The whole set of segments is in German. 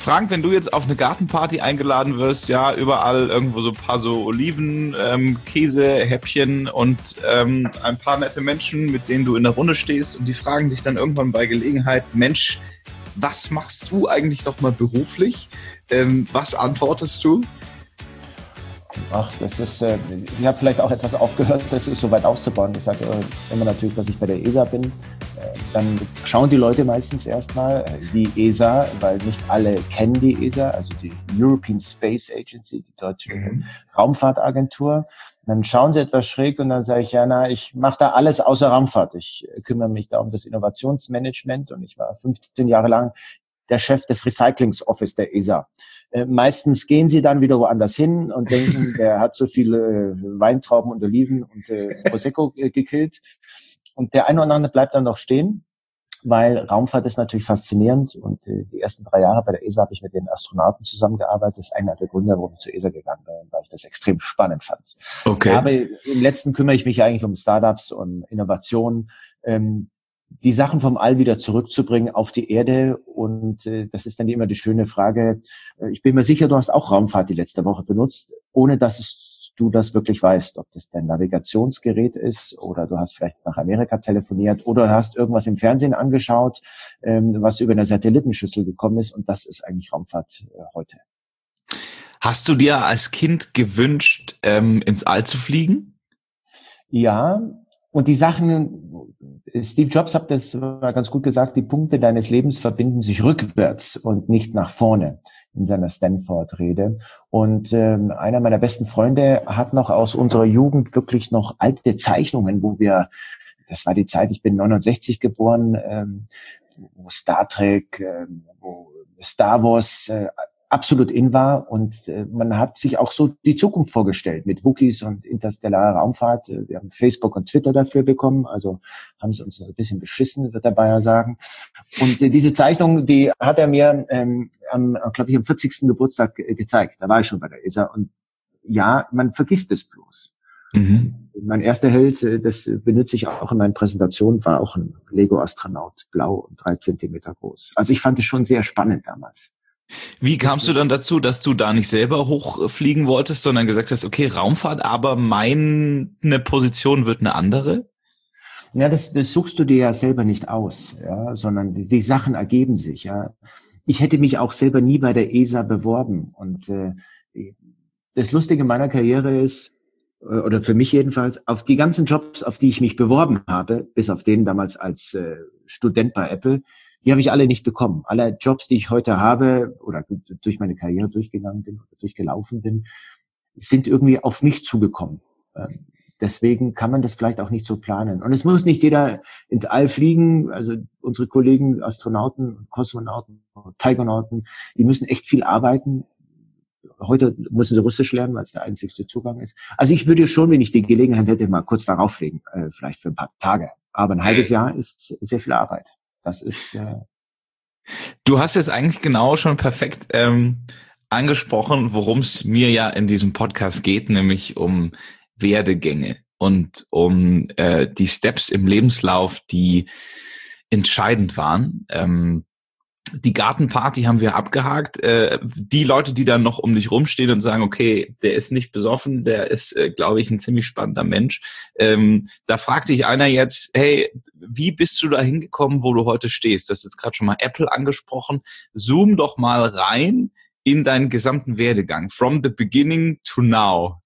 Frank, wenn du jetzt auf eine Gartenparty eingeladen wirst, ja, überall irgendwo so ein paar so Oliven, Käse, Häppchen und ein paar nette Menschen, mit denen du in der Runde stehst und die fragen dich dann irgendwann bei Gelegenheit, Mensch, was machst du eigentlich noch mal beruflich? Was antwortest du? Ach, das ist, ich habe vielleicht auch etwas aufgehört, das ist so weit auszubauen. Ich sage immer natürlich, dass ich bei der ESA bin. Dann schauen die Leute meistens erstmal die ESA, weil nicht alle kennen die ESA, also die European Space Agency, die deutsche Raumfahrtagentur. Dann schauen sie etwas schräg und dann sage ich, ja, na, ich mache da alles außer Raumfahrt. Ich kümmere mich da um das Innovationsmanagement und ich war 15 Jahre lang der Chef des Recyclingsoffice der ESA. Meistens gehen sie dann wieder woanders hin und denken, der hat so viele Weintrauben und Oliven und Prosecco gekillt. Und der eine oder andere bleibt dann noch stehen, weil Raumfahrt ist natürlich faszinierend. Und die ersten 3 Jahre bei der ESA habe ich mit den Astronauten zusammengearbeitet. Das ist einer der Gründe, warum ich zur ESA gegangen bin, weil ich das extrem spannend fand. Okay. Aber im letzten kümmere ich mich eigentlich um Startups und Innovationen, die Sachen vom All wieder zurückzubringen auf die Erde. Und das ist dann immer die schöne Frage. Ich bin mir sicher, du hast auch Raumfahrt die letzte Woche benutzt, ohne dass du das wirklich weißt, ob das dein Navigationsgerät ist oder du hast vielleicht nach Amerika telefoniert oder du hast irgendwas im Fernsehen angeschaut, was über eine Satellitenschüssel gekommen ist. Und das ist eigentlich Raumfahrt heute. Hast du dir als Kind gewünscht, ins All zu fliegen? Ja. Und die Sachen, Steve Jobs hat das mal ganz gut gesagt, die Punkte deines Lebens verbinden sich rückwärts und nicht nach vorne in seiner Stanford-Rede. Und einer meiner besten Freunde hat noch aus unserer Jugend wirklich noch alte Zeichnungen, das war die Zeit, ich bin 69 geboren, wo Star Trek, wo Star Wars absolut in war und man hat sich auch so die Zukunft vorgestellt mit Wookiees und interstellarer Raumfahrt. Wir haben Facebook und Twitter dafür bekommen, also haben sie uns ein bisschen beschissen, wird der Bayer sagen. Und diese Zeichnung, die hat er mir am 40. Geburtstag gezeigt. Da war ich schon bei der ESA und ja, man vergisst es bloß. Mhm. Mein erster Held, das benutze ich auch in meinen Präsentationen, war auch ein Lego-Astronaut, blau und 3 Zentimeter groß. Also ich fand es schon sehr spannend damals. Wie kamst du dann dazu, dass du da nicht selber hochfliegen wolltest, sondern gesagt hast, okay, Raumfahrt, aber meine Position wird eine andere? Ja, das suchst du dir ja selber nicht aus, ja, sondern die Sachen ergeben sich, ja. Ich hätte mich auch selber nie bei der ESA beworben und das Lustige meiner Karriere ist, oder für mich jedenfalls, auf die ganzen Jobs, auf die ich mich beworben habe, bis auf den damals als Student bei Apple, die habe ich alle nicht bekommen. Alle Jobs, die ich heute habe oder durch meine Karriere durchgegangen bin oder durchgelaufen bin, sind irgendwie auf mich zugekommen. Deswegen kann man das vielleicht auch nicht so planen. Und es muss nicht jeder ins All fliegen. Also unsere Kollegen, Astronauten, Kosmonauten, Taigonauten, die müssen echt viel arbeiten. Heute müssen sie Russisch lernen, weil es der einzigste Zugang ist. Also ich würde schon, wenn ich die Gelegenheit hätte, mal kurz darauf fliegen, vielleicht für ein paar Tage. Aber ein halbes Jahr ist sehr viel Arbeit. Das ist. Du hast jetzt eigentlich genau schon perfekt angesprochen, worum es mir ja in diesem Podcast geht, nämlich um Werdegänge und um die Steps im Lebenslauf, die entscheidend waren. Die Gartenparty haben wir abgehakt. Die Leute, die dann noch um dich rumstehen und sagen, okay, der ist nicht besoffen, der ist, glaube ich, ein ziemlich spannender Mensch. Da fragt dich einer jetzt, hey, wie bist du da hingekommen, wo du heute stehst? Du hast jetzt gerade schon mal Apple angesprochen. Zoom doch mal rein in deinen gesamten Werdegang, from the beginning to now.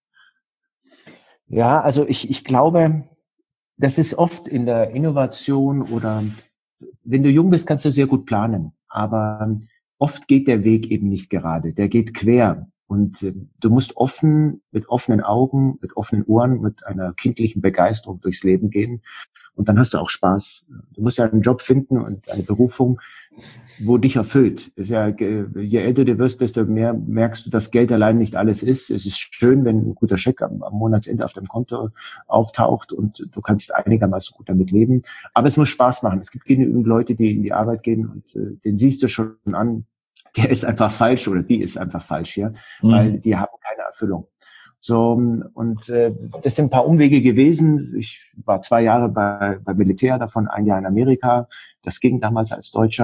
Ja, also ich glaube, das ist oft in der Innovation oder wenn du jung bist, kannst du sehr gut planen. Aber oft geht der Weg eben nicht gerade, der geht quer. Und du musst mit offenen Augen, mit offenen Ohren, mit einer kindlichen Begeisterung durchs Leben gehen. Und dann hast du auch Spaß. Du musst ja einen Job finden und eine Berufung, wo dich erfüllt. Ist ja, je älter du wirst, desto mehr merkst du, dass Geld allein nicht alles ist. Es ist schön, wenn ein guter Scheck am Monatsende auf deinem Konto auftaucht und du kannst einigermaßen gut damit leben. Aber es muss Spaß machen. Es gibt genügend Leute, die in die Arbeit gehen und den siehst du schon an, der ist einfach falsch oder die ist einfach falsch hier, weil die haben keine Erfüllung. So, und das sind ein paar Umwege gewesen. Ich war 2 Jahre bei Militär, davon 1 Jahr in Amerika. Das ging damals als Deutscher.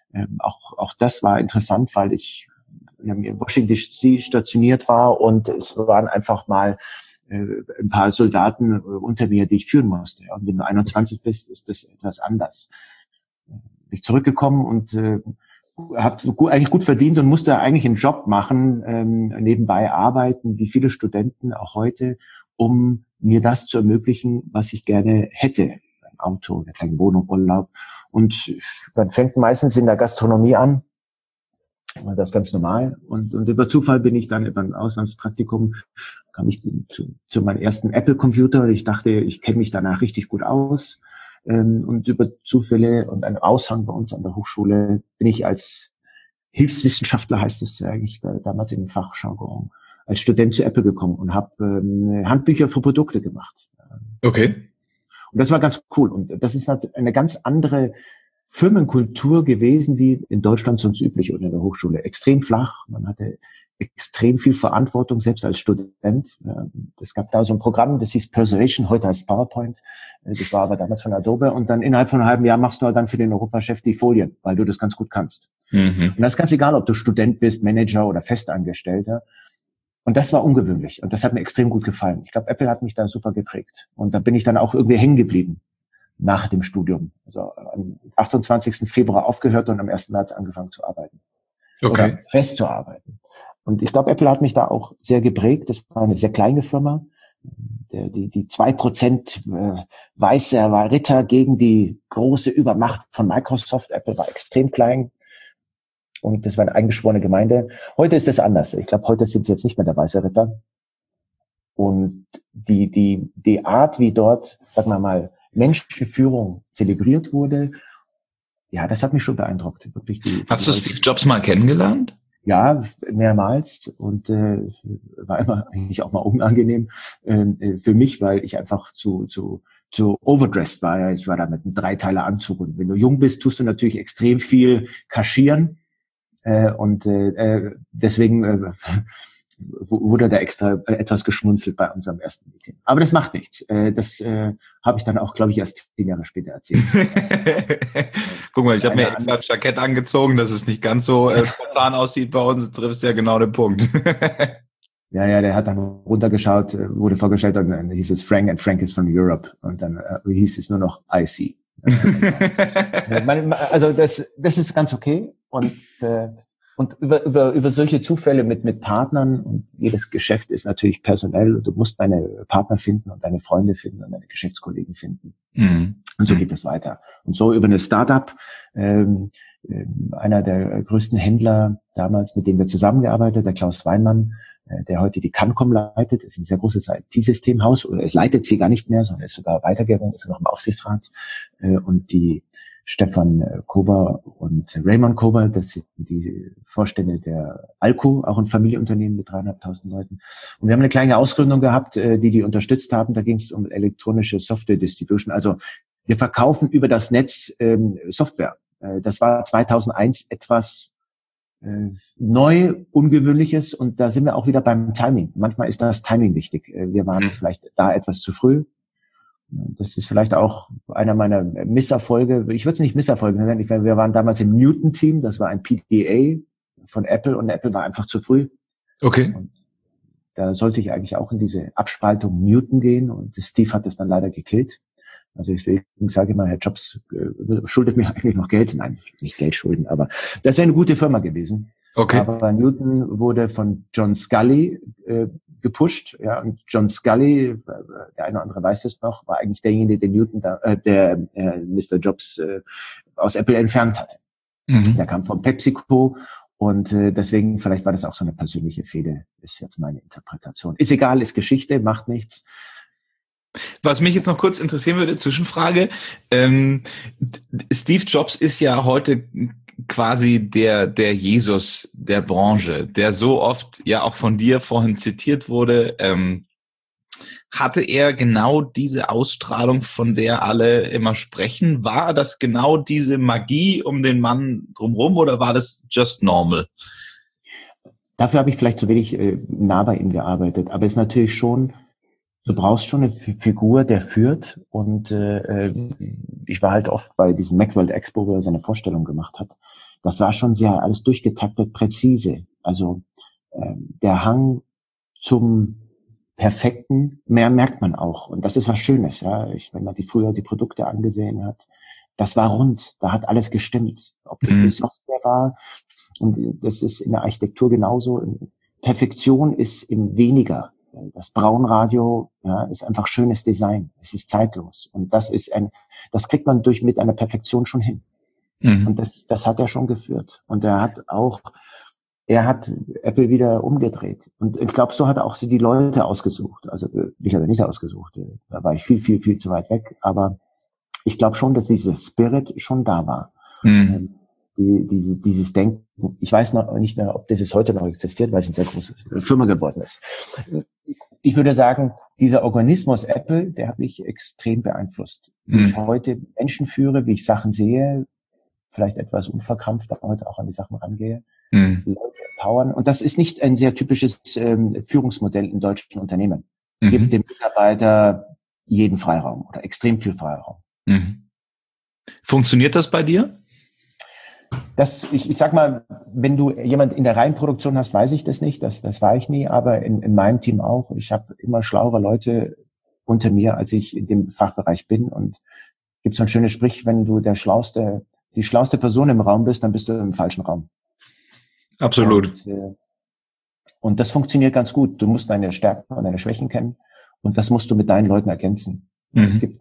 Auch das war interessant, weil ich in Washington DC stationiert war und es waren einfach mal ein paar Soldaten unter mir, die ich führen musste. Und wenn du 21 bist, ist das etwas anders. Bin ich zurückgekommen und habe eigentlich gut verdient und musste eigentlich einen Job machen, nebenbei arbeiten, wie viele Studenten auch heute, um mir das zu ermöglichen, was ich gerne hätte. Ein Auto, eine kleine Wohnung, Urlaub. Und man fängt meistens in der Gastronomie an. Das ist ganz normal. Und über Zufall bin ich dann über ein Auslandspraktikum, kam ich zu meinem ersten Apple-Computer. Ich dachte, ich kenne mich danach richtig gut aus. Und über Zufälle und einen Aushang bei uns an der Hochschule bin ich als Hilfswissenschaftler, heißt es eigentlich damals im Fachjargon, als Student zu Apple gekommen und habe Handbücher für Produkte gemacht. Okay. Und das war ganz cool. Und das ist eine ganz andere Firmenkultur gewesen, wie in Deutschland sonst üblich oder in der Hochschule. Extrem flach. Man hatte extrem viel Verantwortung, selbst als Student. Es gab da so ein Programm, das hieß Persuasion, heute heißt PowerPoint. Das war aber damals von Adobe. Und dann innerhalb von einem halben Jahr machst du halt dann für den Europachef die Folien, weil du das ganz gut kannst. Und das ist ganz egal, ob du Student bist, Manager oder Festangestellter. Und das war ungewöhnlich. Und das hat mir extrem gut gefallen. Ich glaube, Apple hat mich da super geprägt. Und da bin ich dann auch irgendwie hängen geblieben nach dem Studium. Also am 28. Februar aufgehört und am 1. März angefangen zu arbeiten. Okay. Oder festzuarbeiten. Und ich glaube, Apple hat mich da auch sehr geprägt. Das war eine sehr kleine Firma. Die 2% weiße Ritter gegen die große Übermacht von Microsoft. Apple war extrem klein. Und das war eine eingeschworene Gemeinde. Heute ist das anders. Ich glaube, heute sind sie jetzt nicht mehr der weiße Ritter. Und die Art, wie dort, sagen wir mal, Menschenführung zelebriert wurde, ja, das hat mich schon beeindruckt. Wirklich Hast du Steve Jobs mal kennengelernt? Ja, mehrmals und war immer eigentlich auch mal unangenehm für mich, weil ich einfach zu overdressed war. Ja, ich war da mit einem Dreiteiler-Anzug und wenn du jung bist, tust du natürlich extrem viel kaschieren und deswegen wurde da extra etwas geschmunzelt bei unserem ersten Meeting. Aber das macht nichts. Das habe ich dann auch, glaube ich, erst 10 Jahre später erzählt. Guck mal, ich habe mir extra ein Jackett angezogen, dass es nicht ganz so spontan aussieht bei uns. Triffst ja genau den Punkt. Ja, der hat dann runtergeschaut, wurde vorgestellt und dann hieß es Frank and Frank is from Europe. Und dann hieß es nur noch IC. Also das ist ganz okay. Und über solche Zufälle mit Partnern und jedes Geschäft ist natürlich personell. Du musst deine Partner finden und deine Freunde finden und deine Geschäftskollegen finden. Und so geht das weiter. Und so über eine Startup, einer der größten Händler damals, mit dem wir zusammengearbeitet, der Klaus Weinmann, der heute die Cancom leitet, ist ein sehr großes IT-Systemhaus, oder es leitet sie gar nicht mehr, sondern ist sogar weitergegangen, ist noch im Aufsichtsrat. Und die Stefan Kober und Raymond Kober, das sind die Vorstände der Alco, auch ein Familienunternehmen mit 3.500 Leuten. Und wir haben eine kleine Ausgründung gehabt, die unterstützt haben. Da ging es um elektronische Software Distribution. Also wir verkaufen über das Netz Software. Das war 2001 etwas neu, ungewöhnliches und da sind wir auch wieder beim Timing. Manchmal ist das Timing wichtig. Wir waren vielleicht da etwas zu früh. Das ist vielleicht auch einer meiner Misserfolge. Ich würde es nicht Misserfolge nennen. Wir waren damals im Newton-Team. Das war ein PDA von Apple und Apple war einfach zu früh. Okay. Und da sollte ich eigentlich auch in diese Abspaltung Newton gehen und Steve hat das dann leider gekillt. Also deswegen sage ich mal, Herr Jobs schuldet mir eigentlich noch Geld. Nein, nicht Geld schulden, aber das wäre eine gute Firma gewesen. Okay. Aber Newton wurde von John Scully gepusht, ja, und John Scully, der eine oder andere weiß es noch, war eigentlich derjenige, der Mr. Jobs aus Apple entfernt hatte. Der kam von PepsiCo und deswegen, vielleicht war das auch so eine persönliche Fehde, ist jetzt meine Interpretation. Ist egal, ist Geschichte, macht nichts. Was mich jetzt noch kurz interessieren würde, Zwischenfrage, Steve Jobs ist ja heute quasi der Jesus der Branche, der so oft ja auch von dir vorhin zitiert wurde. Hatte er genau diese Ausstrahlung, von der alle immer sprechen? War das genau diese Magie um den Mann drumherum oder war das just normal? Dafür habe ich vielleicht zu wenig nah bei ihm gearbeitet, aber es ist natürlich schon, du brauchst schon eine Figur, der führt und ich war halt oft bei diesem Macworld Expo, wo er seine Vorstellung gemacht hat. das war schon sehr alles durchgetaktet, präzise. Also der Hang zum Perfekten, mehr merkt man auch. Und das ist was Schönes. Ja, wenn man früher die Produkte angesehen hat, das war rund, da hat alles gestimmt. Ob das die Software war, und das ist in der Architektur genauso. Perfektion ist im Weniger. Das Braunradio, ja, ist einfach schönes Design. Es ist zeitlos. Und das kriegt man mit einer Perfektion schon hin. Und das hat er schon geführt. Und er hat Apple wieder umgedreht. Und ich glaube, so hat er auch die Leute ausgesucht. Also, ich habe nicht ausgesucht. Da war ich viel, viel, viel zu weit weg. Aber ich glaube schon, dass dieser Spirit schon da war. Dieses Denken. Ich weiß noch nicht mehr, ob das heute noch existiert, weil es eine sehr große Firma geworden ist. Ich würde sagen, dieser Organismus Apple, der hat mich extrem beeinflusst. Wie ich heute Menschen führe, wie ich Sachen sehe, vielleicht etwas unverkrampft, aber heute auch an die Sachen rangehe, Leute empowern. Und das ist nicht ein sehr typisches Führungsmodell in deutschen Unternehmen. Gibt dem Mitarbeiter jeden Freiraum oder extrem viel Freiraum. Funktioniert das bei dir? Ich sag mal, wenn du jemand in der Reihenproduktion hast, weiß ich das nicht, das war ich nie, aber in meinem Team auch. Ich habe immer schlauere Leute unter mir, als ich in dem Fachbereich bin. Und gibt so ein schönes Sprich, wenn du die schlauste Person im Raum bist, dann bist du im falschen Raum. Absolut. Und das funktioniert ganz gut. Du musst deine Stärken und deine Schwächen kennen und das musst du mit deinen Leuten ergänzen. Es gibt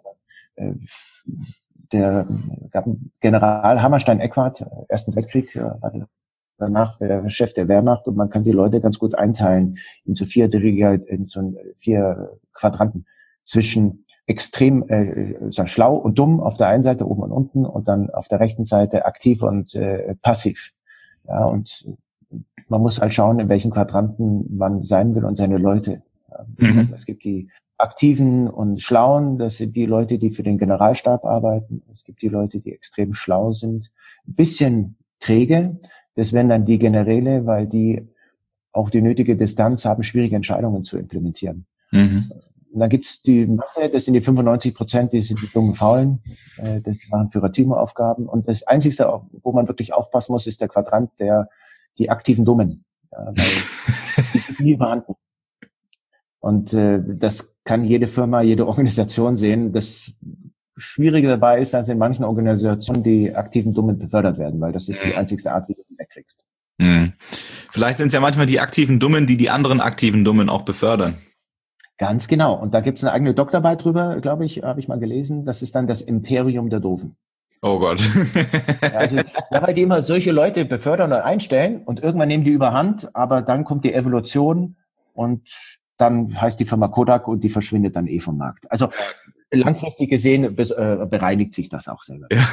gab einen General Hammerstein-Eckhardt, Ersten Weltkrieg, war danach der Chef der Wehrmacht und man kann die Leute ganz gut einteilen in so 4 Quadranten zwischen extrem schlau und dumm auf der einen Seite, oben und unten, und dann auf der rechten Seite aktiv und passiv. Ja, und man muss halt schauen, in welchen Quadranten man sein will und seine Leute. Es gibt die Aktiven und Schlauen, das sind die Leute, die für den Generalstab arbeiten. Es gibt die Leute, die extrem schlau sind, ein bisschen träge. Das wären dann die Generäle, weil die auch die nötige Distanz haben, schwierige Entscheidungen zu implementieren. Und dann gibt's die Masse, das sind die 95%, die sind die dummen Faulen, das machen Führer-Team-Aufgaben. Und das Einzige, wo man wirklich aufpassen muss, ist der Quadrant die aktiven Dummen. Ja, weil die sind nie vorhanden. Und das kann jede Firma, jede Organisation sehen. Das Schwierige dabei ist, dass in manchen Organisationen die aktiven Dummen befördert werden, weil das ist die einzigste Art, wie du die wegkriegst. Vielleicht sind es ja manchmal die aktiven Dummen, die anderen aktiven Dummen auch befördern. Ganz genau. Und da gibt es eine eigene Doktorarbeit drüber, glaube ich, habe ich mal gelesen. Das ist dann das Imperium der Doofen. Oh Gott. Weil die immer solche Leute befördern und einstellen und irgendwann nehmen die überhand, aber dann kommt die Evolution und dann heißt die Firma Kodak und die verschwindet dann vom Markt. Also langfristig gesehen bereinigt sich das auch selber. Ja.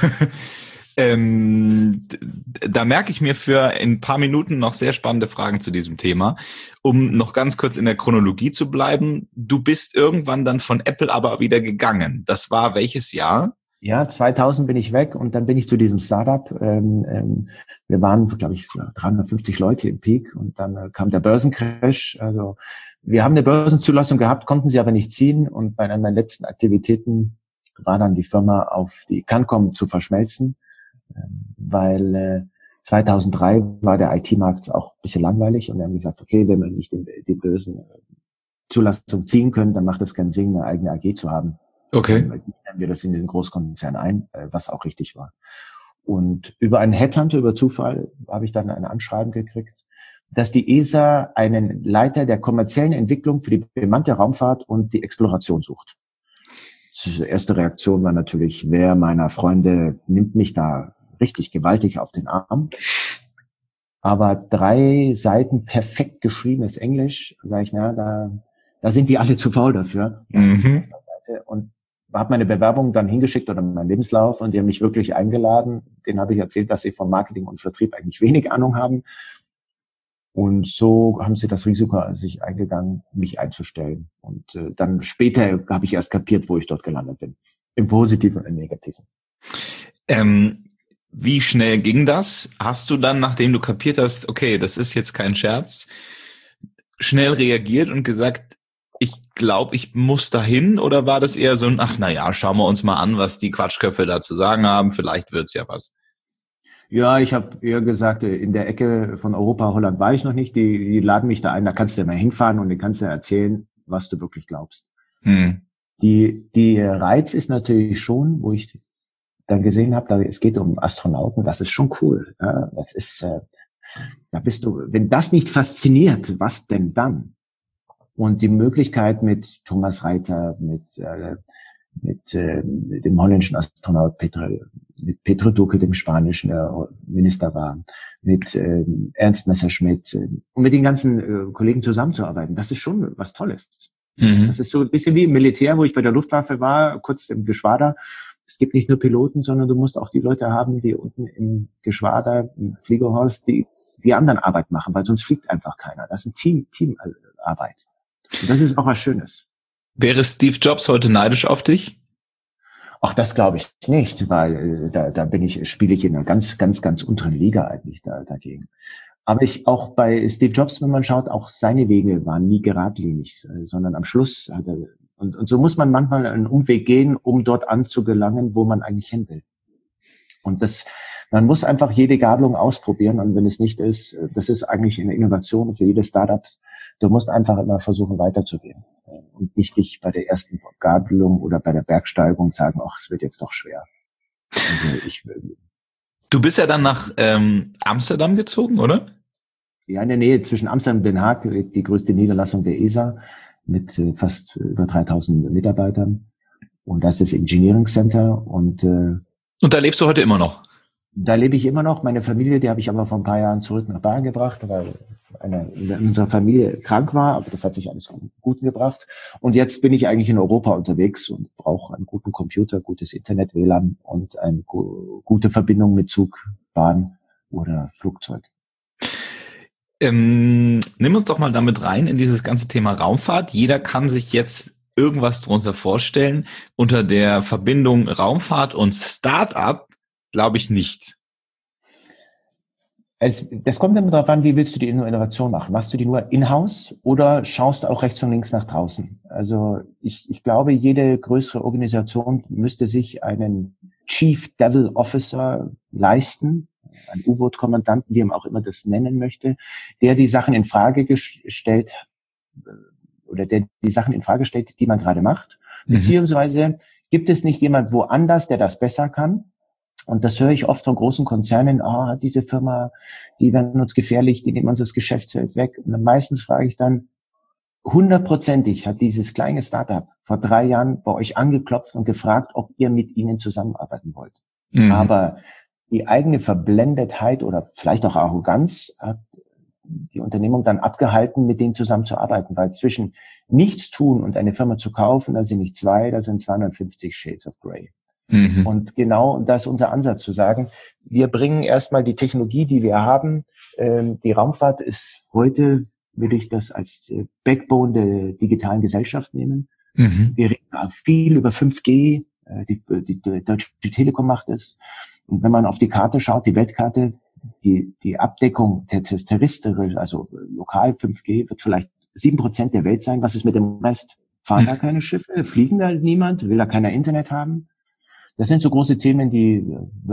Da merke ich mir für ein paar Minuten noch sehr spannende Fragen zu diesem Thema. Um noch ganz kurz in der Chronologie zu bleiben, du bist irgendwann dann von Apple aber wieder gegangen. Das war welches Jahr? Ja, 2000 bin ich weg und dann bin ich zu diesem Startup. Wir waren, glaube ich, 350 Leute im Peak und dann kam der Börsencrash. Also wir haben eine Börsenzulassung gehabt, konnten sie aber nicht ziehen und bei einer meiner letzten Aktivitäten war dann die Firma auf die Cancom zu verschmelzen, weil 2003 war der IT-Markt auch ein bisschen langweilig und wir haben gesagt, okay, wenn wir nicht die Börsenzulassung ziehen können, dann macht es keinen Sinn, eine eigene AG zu haben. Okay. Dann nehmen wir das in den Großkonzern ein, was auch richtig war. Und über einen Headhunter, über Zufall, habe ich dann ein Anschreiben gekriegt, dass die ESA einen Leiter der kommerziellen Entwicklung für die bemannte Raumfahrt und die Exploration sucht. Die erste Reaktion war natürlich, wer meiner Freunde nimmt mich da richtig gewaltig auf den Arm. Aber 3 Seiten perfekt geschriebenes Englisch, sage ich, da sind die alle zu faul dafür. Und habe meine Bewerbung dann hingeschickt oder meinen Lebenslauf und die haben mich wirklich eingeladen. Denen habe ich erzählt, dass sie von Marketing und Vertrieb eigentlich wenig Ahnung haben. Und so haben sie das Risiko sich eingegangen, mich einzustellen. Und dann später habe ich erst kapiert, wo ich dort gelandet bin. Im Positiven und im Negativen. Wie schnell ging das? Hast du dann, nachdem du kapiert hast, okay, das ist jetzt kein Scherz, schnell reagiert und gesagt, ich glaube, ich muss dahin? Oder war das eher so ein, schauen wir uns mal an, was die Quatschköpfe da zu sagen haben, vielleicht wird's ja was? Ja, ich habe eher gesagt, in der Ecke von Europa, Holland war ich noch nicht. Die laden mich da ein, da kannst du mal hinfahren und dann kannst du erzählen, was du wirklich glaubst. Hm. Die Reiz ist natürlich schon, wo ich dann gesehen habe, es geht um Astronauten, das ist schon cool. Ja, das ist, da bist du, wenn das nicht fasziniert, was denn dann? Und die Möglichkeit mit Thomas Reiter, mit dem holländischen Astronaut mit Petro Duque, dem spanischen Minister war, mit Ernst Messerschmidt und mit den ganzen Kollegen zusammenzuarbeiten, das ist schon was Tolles. Mhm. Das ist so ein bisschen wie im Militär, wo ich bei der Luftwaffe war, kurz im Geschwader. Es gibt nicht nur Piloten, sondern du musst auch die Leute haben, die unten im Geschwader, im Fliegerhorst, die anderen Arbeit machen, weil sonst fliegt einfach keiner. Das ist ein Teamarbeit. Und das ist auch was Schönes. Wäre Steve Jobs heute neidisch auf dich? Ach, das glaube ich nicht, weil spiele ich in einer ganz, ganz, ganz unteren Liga eigentlich dagegen. Aber auch bei Steve Jobs, wenn man schaut, auch seine Wege waren nie geradlinig, sondern am Schluss hat er, und so muss man manchmal einen Umweg gehen, um dort anzugelangen, wo man eigentlich hin will. Und man muss einfach jede Gabelung ausprobieren, und wenn es nicht ist, das ist eigentlich eine Innovation für jede Startups. Du musst einfach immer versuchen, weiterzugehen und nicht dich bei der ersten Gabelung oder bei der Bergsteigung sagen, ach, es wird jetzt doch schwer. Also Du bist ja dann nach Amsterdam gezogen, oder? Ja, in der Nähe zwischen Amsterdam und Den Haag liegt die größte Niederlassung der ESA mit fast über 3000 Mitarbeitern. Und das ist das Engineering Center. Und da lebst du heute immer noch? Da lebe ich immer noch. Meine Familie, die habe ich aber vor ein paar Jahren zurück nach Bayern gebracht, weil einer in unserer Familie krank war. Aber das hat sich alles gut gebracht. Und jetzt bin ich eigentlich in Europa unterwegs und brauche einen guten Computer, gutes Internet, WLAN und eine gute Verbindung mit Zug, Bahn oder Flugzeug. Nimm uns doch mal damit rein in dieses ganze Thema Raumfahrt. Jeder kann sich jetzt irgendwas drunter vorstellen. Unter der Verbindung Raumfahrt und Start-up glaube ich nicht. Das kommt immer darauf an, wie willst du die Innovation machen? Machst du die nur in-house oder schaust du auch rechts und links nach draußen? Also ich glaube, jede größere Organisation müsste sich einen Chief Devil Officer leisten, einen U-Boot-Kommandanten, wie man auch immer das nennen möchte, der die Sachen in Frage stellt oder der die Sachen in Frage stellt, die man gerade macht. Beziehungsweise gibt es nicht jemand woanders, der das besser kann? Und das höre ich oft von großen Konzernen, diese Firma, die werden uns gefährlich, die nehmen uns das Geschäftsfeld weg. Und dann meistens frage ich dann, 100%ig hat dieses kleine Startup vor 3 Jahren bei euch angeklopft und gefragt, ob ihr mit ihnen zusammenarbeiten wollt. Aber die eigene Verblendetheit oder vielleicht auch Arroganz hat die Unternehmung dann abgehalten, mit denen zusammenzuarbeiten, weil zwischen nichts tun und eine Firma zu kaufen, da sind nicht 2, da sind 250 Shades of Grey. Und genau das ist unser Ansatz, zu sagen, wir bringen erstmal die Technologie, die wir haben. Die Raumfahrt ist heute, würde ich das als Backbone der digitalen Gesellschaft nehmen. Wir reden viel über 5G, die Deutsche Telekom macht es. Und wenn man auf die Karte schaut, die Weltkarte, die Abdeckung des terrestrisch, also lokal 5G, wird vielleicht 7% der Welt sein. Was ist mit dem Rest? Fahren da keine Schiffe? Fliegen da niemand? Will da keiner Internet haben? Das sind so große Themen, die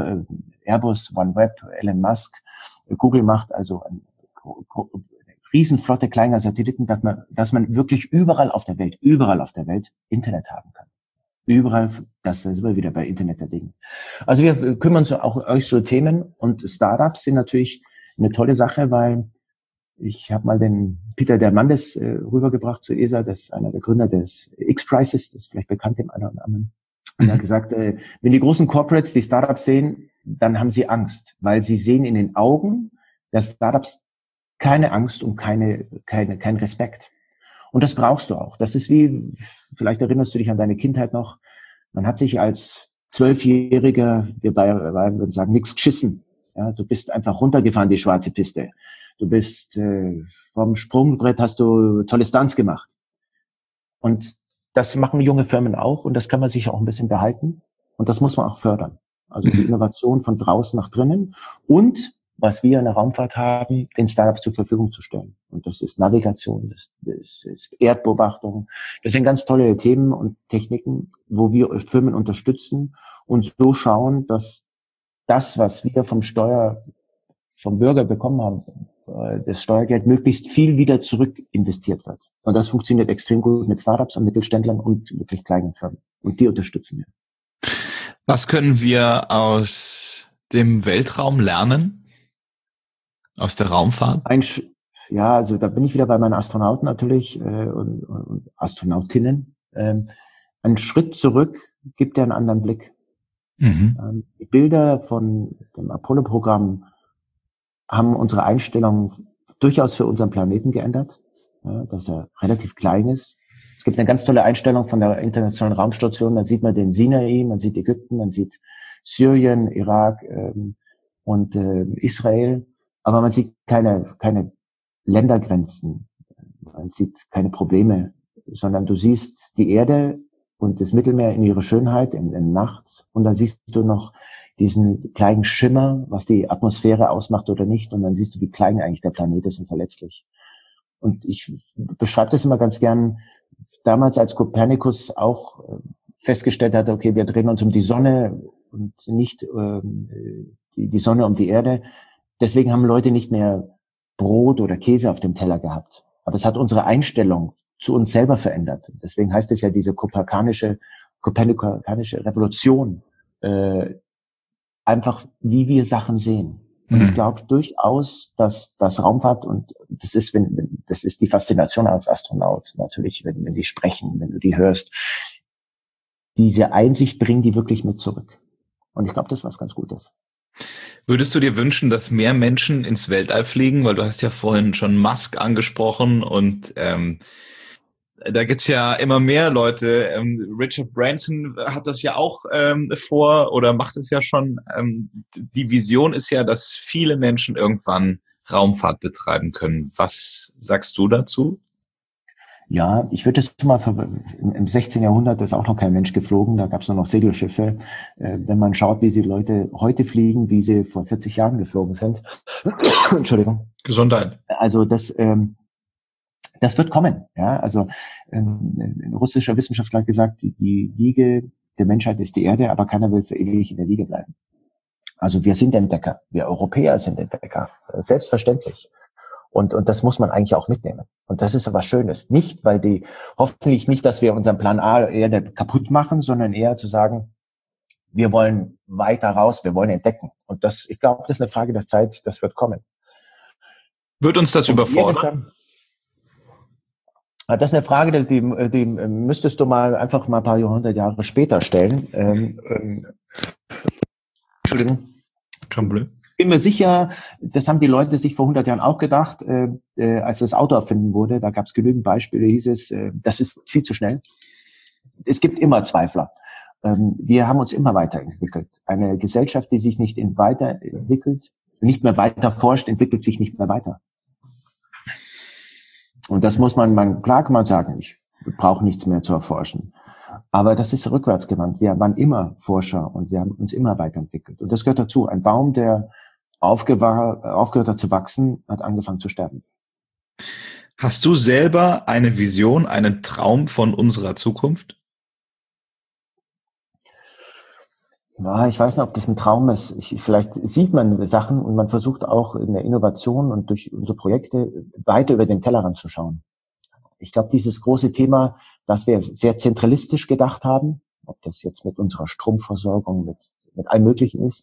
Airbus, OneWeb, Elon Musk, Google macht, also eine Riesenflotte kleiner Satelliten, dass man wirklich überall auf der Welt Internet haben kann. Überall, das sind wir wieder bei Internet der Dinge. Also wir kümmern uns auch so Themen, und Startups sind natürlich eine tolle Sache, weil ich habe mal den Peter Diamandis rübergebracht zur ESA, das ist einer der Gründer des X-Prizes, das ist vielleicht bekannt dem einen oder anderen. Und er hat gesagt, wenn die großen Corporates die Startups sehen, dann haben sie Angst, weil sie sehen in den Augen der Startups keine Angst und kein Respekt. Und das brauchst du auch. Das ist wie, vielleicht erinnerst du dich an deine Kindheit noch, man hat sich als 12-Jähriger, wir Bayern würden sagen, nichts geschissen. Ja, du bist einfach runtergefahren, die schwarze Piste. Du bist vom Sprungbrett, hast du tolle Stunts gemacht. Und das machen junge Firmen auch, und das kann man sich auch ein bisschen behalten, und das muss man auch fördern. Also die Innovation von draußen nach drinnen, und was wir in der Raumfahrt haben, den Startups zur Verfügung zu stellen. Und das ist Navigation, das ist Erdbeobachtung. Das sind ganz tolle Themen und Techniken, wo wir Firmen unterstützen und so schauen, dass das, was wir vom Bürger bekommen haben, das Steuergeld möglichst viel wieder zurück investiert wird. Und das funktioniert extrem gut mit Startups und Mittelständlern und wirklich kleinen Firmen. Und die unterstützen wir. Was können wir aus dem Weltraum lernen? Aus der Raumfahrt? Also da bin ich wieder bei meinen Astronauten natürlich und Astronautinnen. Ein Schritt zurück gibt ja einen anderen Blick. Mhm. Die Bilder von dem Apollo-Programm haben unsere Einstellung durchaus für unseren Planeten geändert, dass er relativ klein ist. Es gibt eine ganz tolle Einstellung von der Internationalen Raumstation, da sieht man den Sinai, man sieht Ägypten, man sieht Syrien, Irak und Israel, aber man sieht keine Ländergrenzen, man sieht keine Probleme, sondern du siehst die Erde und das Mittelmeer in ihrer Schönheit in nachts und dann siehst du noch diesen kleinen Schimmer, was die Atmosphäre ausmacht oder nicht, und dann siehst du, wie klein eigentlich der Planet ist und verletzlich. Und ich beschreibe das immer ganz gern, damals als Kopernikus auch festgestellt hat, okay, wir drehen uns um die Sonne und nicht die Sonne um die Erde. Deswegen haben Leute nicht mehr Brot oder Käse auf dem Teller gehabt. Aber es hat unsere Einstellung zu uns selber verändert. Deswegen heißt es ja diese kopernikanische Revolution, einfach wie wir Sachen sehen. Und ich glaube durchaus, dass das Raumfahrt, und das ist die Faszination als Astronaut natürlich, wenn die sprechen, wenn du die hörst, diese Einsicht bringen die wirklich mit zurück. Und ich glaube, das ist was ganz Gutes. Würdest du dir wünschen, dass mehr Menschen ins Weltall fliegen? Weil du hast ja vorhin schon Musk angesprochen und da gibt's ja immer mehr Leute. Richard Branson hat das ja auch vor oder macht es ja schon. Die Vision ist ja, dass viele Menschen irgendwann Raumfahrt betreiben können. Was sagst du dazu? Ja, ich würde das mal, im 16. Jahrhundert ist auch noch kein Mensch geflogen, da gab es nur noch Segelschiffe. Wenn man schaut, wie die Leute heute fliegen, wie sie vor 40 Jahren geflogen sind. Entschuldigung. Gesundheit. Also das wird kommen. Ja, also ein russischer Wissenschaftler hat gesagt, die Wiege der Menschheit ist die Erde, aber keiner will für ewig in der Wiege bleiben. Also wir sind Entdecker, wir Europäer sind Entdecker, selbstverständlich. Und das muss man eigentlich auch mitnehmen. Und das ist so was Schönes. Nicht, weil hoffentlich nicht, dass wir unseren Plan A Erde kaputt machen, sondern eher zu sagen, wir wollen weiter raus, wir wollen entdecken. Und ich glaube, das ist eine Frage der Zeit, das wird kommen. Wird uns das überfordern? Das ist eine Frage, die müsstest du einfach mal ein paar hundert Jahre später stellen. Entschuldigung. Kein Problem. Ich bin mir sicher, das haben die Leute sich vor 100 Jahren auch gedacht, als das Auto erfunden wurde. Da gab es genügend Beispiele, hieß es, das ist viel zu schnell. Es gibt immer Zweifler. Wir haben uns immer weiterentwickelt. Eine Gesellschaft, die sich nicht weiterentwickelt, nicht mehr weiter forscht, entwickelt sich nicht mehr weiter. Und das muss klar kann man sagen, ich brauche nichts mehr zu erforschen. Aber das ist rückwärtsgewandt. Wir waren immer Forscher und wir haben uns immer weiterentwickelt. Und das gehört dazu. Ein Baum, der aufgehört hat zu wachsen, hat angefangen zu sterben. Hast du selber eine Vision, einen Traum von unserer Zukunft? Ja, ich weiß nicht, ob das ein Traum ist. Vielleicht sieht man Sachen und man versucht auch in der Innovation und durch unsere Projekte weiter über den Tellerrand zu schauen. Ich glaube, dieses große Thema, dass wir sehr zentralistisch gedacht haben, ob das jetzt mit unserer Stromversorgung, mit allem Möglichen ist,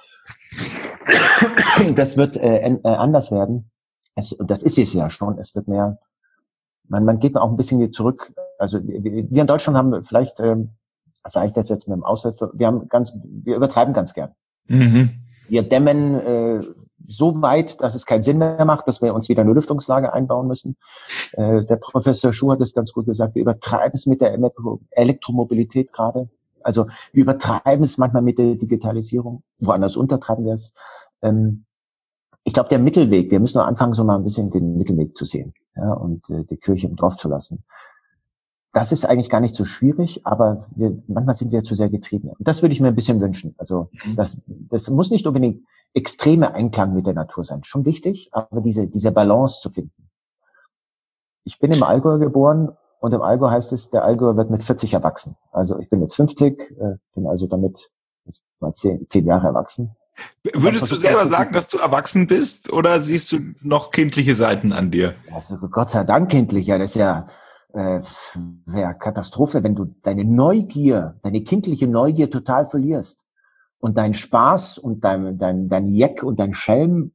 das wird anders werden. Das ist es ja schon. Es wird mehr, man geht auch ein bisschen zurück. Also wir in Deutschland haben vielleicht, sage ich das jetzt mit dem Auswärts, wir übertreiben ganz gern. Mhm. Wir dämmen so weit, dass es keinen Sinn mehr macht, dass wir uns wieder eine Lüftungslage einbauen müssen. Der Professor Schuh hat es ganz gut gesagt, wir übertreiben es mit der Elektromobilität gerade. Also wir übertreiben es manchmal mit der Digitalisierung, woanders untertreiben wir es. Ich glaube, der Mittelweg, wir müssen nur anfangen, so mal ein bisschen den Mittelweg zu sehen, ja, und die Kirche drauf zu lassen. Das ist eigentlich gar nicht so schwierig, aber manchmal sind wir zu sehr getrieben. Und das würde ich mir ein bisschen wünschen. Also das muss nicht unbedingt extreme Einklang mit der Natur sein. Schon wichtig, aber diese Balance zu finden. Ich bin im Allgäu geboren und im Allgäu heißt es, der Allgäu wird mit 40 erwachsen. Also ich bin jetzt 50, bin also damit jetzt mal 10 Jahre erwachsen. Würdest du selber sagen, dass du erwachsen bist oder siehst du noch kindliche Seiten an dir? Also Gott sei Dank kindlich, ja, das ist ja Katastrophe, wenn du deine Neugier, deine kindliche Neugier total verlierst und deinen Spaß und dein Jeck und dein Schelm,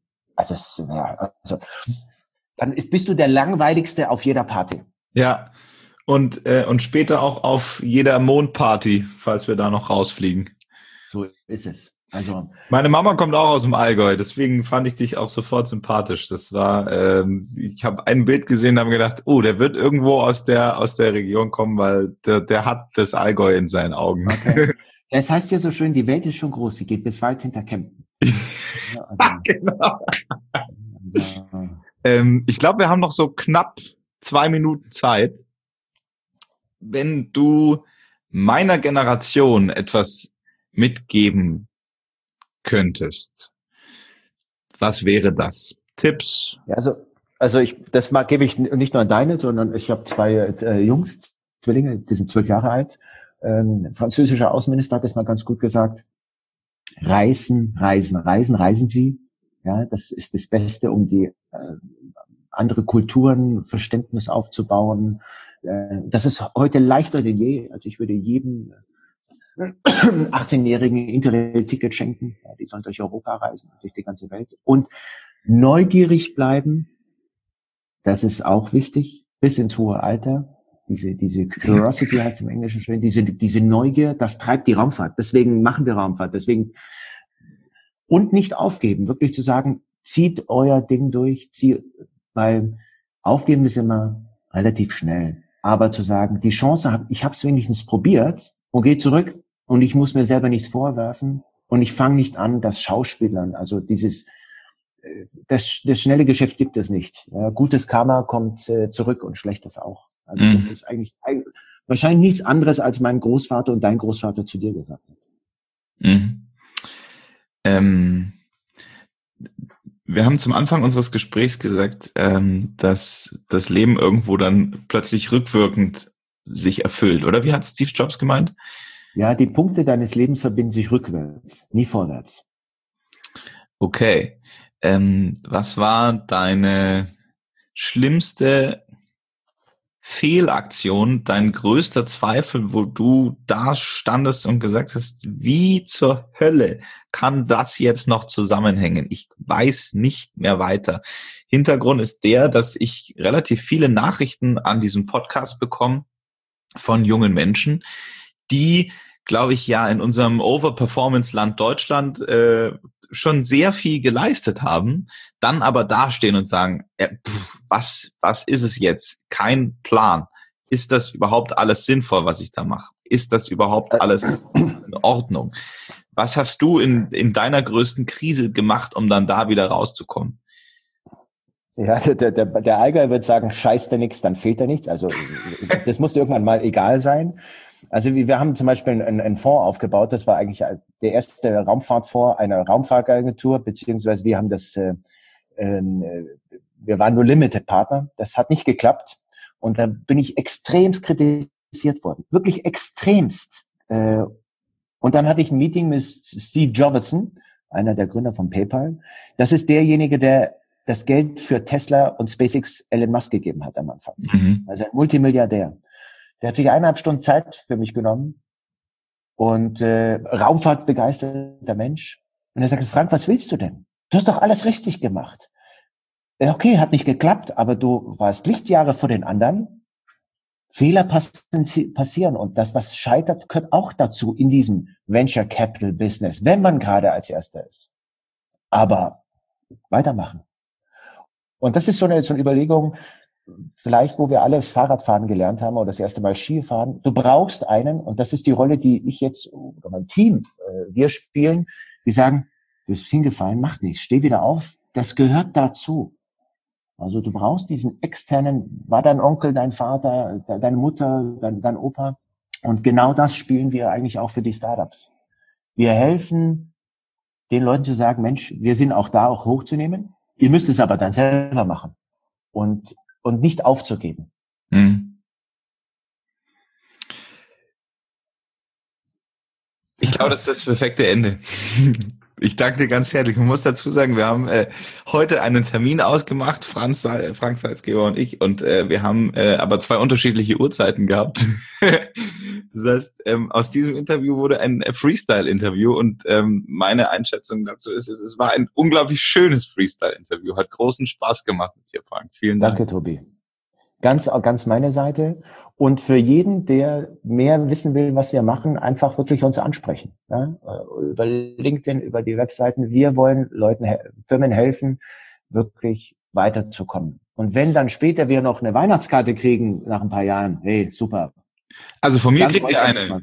dann bist du der langweiligste auf jeder Party. Ja, und später auch auf jeder Mondparty, falls wir da noch rausfliegen. So ist es. Also meine Mama kommt auch aus dem Allgäu, deswegen fand ich dich auch sofort sympathisch. Das war, ich habe ein Bild gesehen, habe gedacht, oh, der wird irgendwo aus der Region kommen, weil der hat das Allgäu in seinen Augen. Okay. Es heißt ja so schön, die Welt ist schon groß, sie geht bis weit hinter Kempten. Ja, also, genau. Ich glaube, wir haben noch so knapp 2 Minuten Zeit. Wenn du meiner Generation etwas mitgeben könntest, was wäre das? Tipps? Ja, also das gebe ich nicht nur an deine, sondern ich habe 2 Jungs, Zwillinge, die sind 12 Jahre alt. Französischer Außenminister hat das mal ganz gut gesagt. Reisen Sie. Ja, das ist das Beste, um die andere Kulturen, Verständnis aufzubauen. Das ist heute leichter denn je. Also ich würde jedem 18-Jährigen Interrail-Ticket schenken. Ja, die sollen durch Europa reisen, durch die ganze Welt. Und neugierig bleiben, das ist auch wichtig, bis ins hohe Alter. Diese Curiosity heißt im Englischen schön, diese Neugier, das treibt die Raumfahrt. Deswegen machen wir Raumfahrt. Und nicht aufgeben, wirklich zu sagen, zieht euer Ding durch, weil aufgeben ist immer relativ schnell. Aber zu sagen, die Chance ich habe es wenigstens probiert und gehe zurück und ich muss mir selber nichts vorwerfen und ich fange nicht an, das Schauspielern, also das schnelle Geschäft gibt es nicht. Ja, gutes Karma kommt zurück und schlechtes auch. Also das ist eigentlich wahrscheinlich nichts anderes, als mein Großvater und dein Großvater zu dir gesagt hat. Wir haben zum Anfang unseres Gesprächs gesagt, dass das Leben irgendwo dann plötzlich rückwirkend sich erfüllt, oder? Wie hat Steve Jobs gemeint? Ja, die Punkte deines Lebens verbinden sich rückwärts, nie vorwärts. Okay. Was war deine schlimmste Fehlaktion, dein größter Zweifel, wo du da standest und gesagt hast, wie zur Hölle kann das jetzt noch zusammenhängen? Ich weiß nicht mehr weiter. Hintergrund ist der, dass ich relativ viele Nachrichten an diesem Podcast bekomme von jungen Menschen, die, glaube ich, ja in unserem Overperformance-Land Deutschland schon sehr viel geleistet haben, dann aber dastehen und sagen, was ist es jetzt? Kein Plan. Ist das überhaupt alles sinnvoll, was ich da mache? Ist das überhaupt alles in Ordnung? Was hast du in deiner größten Krise gemacht, um dann da wieder rauszukommen? Ja, der Allgäuer wird sagen, scheiß dir nichts, dann fehlt dir nichts. Also das muss dir irgendwann mal egal sein. Also wir haben zum Beispiel einen Fonds aufgebaut, das war eigentlich der erste Raumfahrtfonds einer Raumfahrtagentur, beziehungsweise wir haben wir waren nur Limited-Partner, das hat nicht geklappt und da bin ich extremst kritisiert worden, wirklich extremst. Und dann hatte ich ein Meeting mit Steve Jobs, einer der Gründer von PayPal. Das ist derjenige, der das Geld für Tesla und SpaceX Elon Musk gegeben hat am Anfang. Also ein Multimilliardär. Der hat sich 1,5 Stunden Zeit für mich genommen und Raumfahrt begeisterter Mensch. Und er sagte, Frank, was willst du denn? Du hast doch alles richtig gemacht. Okay, hat nicht geklappt, aber du warst Lichtjahre vor den anderen. Fehler passieren und das, was scheitert, gehört auch dazu in diesem Venture Capital Business, wenn man gerade als Erster ist. Aber weitermachen. Und das ist so eine Überlegung, vielleicht, wo wir alle das Fahrradfahren gelernt haben oder das erste Mal Skifahren. Du brauchst einen, und das ist die Rolle, die ich jetzt, oder mein Team, wir spielen, die sagen, du bist hingefallen, mach nichts, steh wieder auf. Das gehört dazu. Also du brauchst diesen externen, war dein Onkel, dein Vater, deine Mutter, dein Opa. Und genau das spielen wir eigentlich auch für die Startups. Wir helfen den Leuten zu sagen, Mensch, wir sind auch da, auch hochzunehmen. Ihr müsst es aber dann selber machen. Und nicht aufzugeben. Ich glaube, das ist das perfekte Ende. Ich danke dir ganz herzlich. Man muss dazu sagen, wir haben heute einen Termin ausgemacht, Frank Salzgeber und ich, und wir haben aber 2 unterschiedliche Uhrzeiten gehabt. Das heißt, aus diesem Interview wurde ein Freestyle-Interview und meine Einschätzung dazu ist, es war ein unglaublich schönes Freestyle-Interview. Hat großen Spaß gemacht mit dir, Frank. Vielen Dank. Danke, Tobi. Ganz meine Seite. Und für jeden, der mehr wissen will, was wir machen, einfach wirklich uns ansprechen. Ja? Über LinkedIn, über die Webseiten. Wir wollen Firmen helfen, wirklich weiterzukommen. Und wenn dann später wir noch eine Weihnachtskarte kriegen nach ein paar Jahren, hey, super. Also von mir kriegt ihr eine.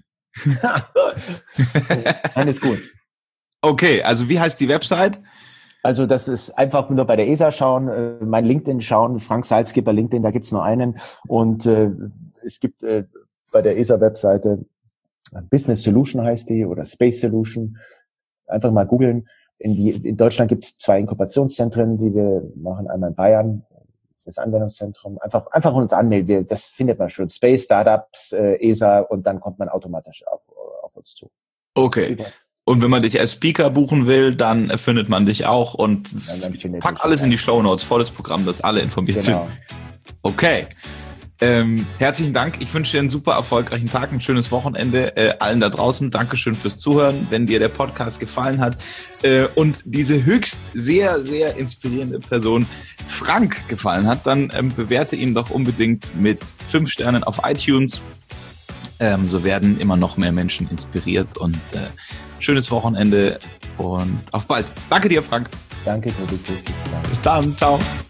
Alles gut. Okay, also wie heißt die Website? Also das ist einfach nur bei der ESA schauen, mein LinkedIn schauen, Frank Salzgeber LinkedIn, da gibt's nur einen. Und es gibt bei der ESA-Webseite Business Solution heißt die oder Space Solution. Einfach mal googeln. In Deutschland gibt's 2 Inkubationszentren, die wir machen. Einmal in Bayern, das Anwendungszentrum. Einfach uns anmelden. Das findet man schon. Space, Startups, ESA und dann kommt man automatisch auf uns zu. Okay. Und wenn man dich als Speaker buchen will, dann findet man dich auch und pack alles in die Shownotes, volles Programm, dass alle informiert sind. Okay. Herzlichen Dank. Ich wünsche dir einen super erfolgreichen Tag, ein schönes Wochenende allen da draußen. Dankeschön fürs Zuhören. Wenn dir der Podcast gefallen hat und diese höchst sehr, sehr inspirierende Person Frank gefallen hat, dann bewerte ihn doch unbedingt mit 5 Sternen auf iTunes. So werden immer noch mehr Menschen inspiriert und schönes Wochenende und auf bald. Danke dir, Frank. Danke, Tobi. Bis dann. Ciao.